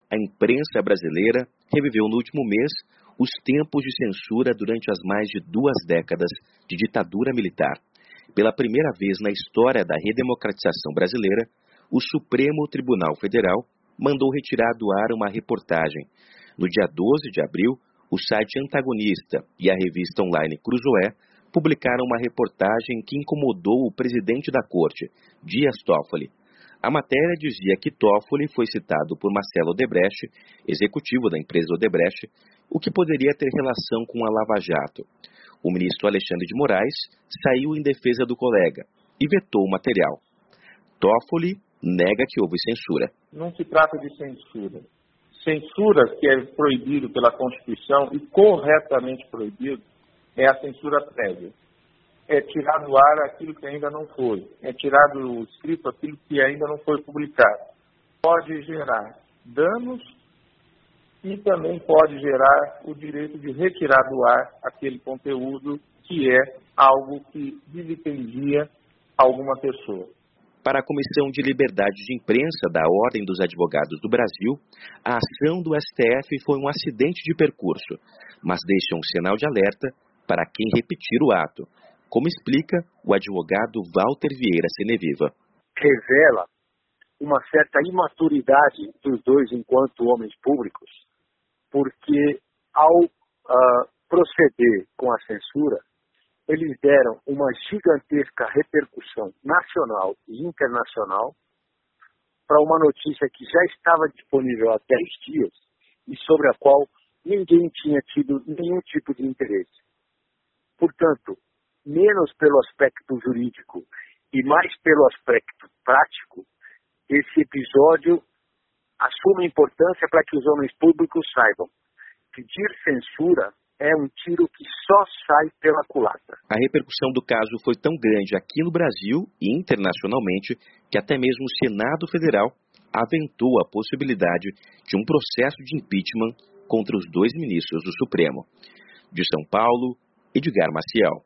a imprensa brasileira reviveu no último mês os tempos de censura durante as mais de 2 décadas de ditadura militar. Pela primeira vez na história da redemocratização brasileira, o Supremo Tribunal Federal mandou retirar do ar uma reportagem. No dia 12 de abril, o site Antagonista e a revista online Cruzoé publicaram uma reportagem que incomodou o presidente da corte, Dias Toffoli. A matéria dizia que Toffoli foi citado por Marcelo Odebrecht, executivo da empresa Odebrecht, o que poderia ter relação com a Lava Jato. O ministro Alexandre de Moraes saiu em defesa do colega e vetou o material. Toffoli nega que houve censura. Não se trata de censura. Censura que é proibido pela Constituição e corretamente proibido é a censura prévia. É tirar do ar aquilo que ainda não foi. É tirar do escrito aquilo que ainda não foi publicado. Pode gerar danos e também pode gerar o direito de retirar do ar aquele conteúdo que é algo que vilipendia alguma pessoa. Para a Comissão de Liberdade de Imprensa da Ordem dos Advogados do Brasil, a ação do STF foi um acidente de percurso, mas deixa um sinal de alerta para quem repetir o ato, como explica o advogado Walter Vieira Seneviva. Revela uma certa imaturidade dos dois enquanto homens públicos, porque ao proceder com a censura, eles deram uma gigantesca repercussão nacional e internacional para uma notícia que já estava disponível há 10 dias e sobre a qual ninguém tinha tido nenhum tipo de interesse. Portanto, menos pelo aspecto jurídico e mais pelo aspecto prático, esse episódio assume importância para que os homens públicos saibam. Pedir censura é um tiro que só sai pela culatra. A repercussão do caso foi tão grande aqui no Brasil e internacionalmente que até mesmo o Senado Federal aventou a possibilidade de um processo de impeachment contra os 2 ministros do Supremo. De São Paulo, Edgar Maciel.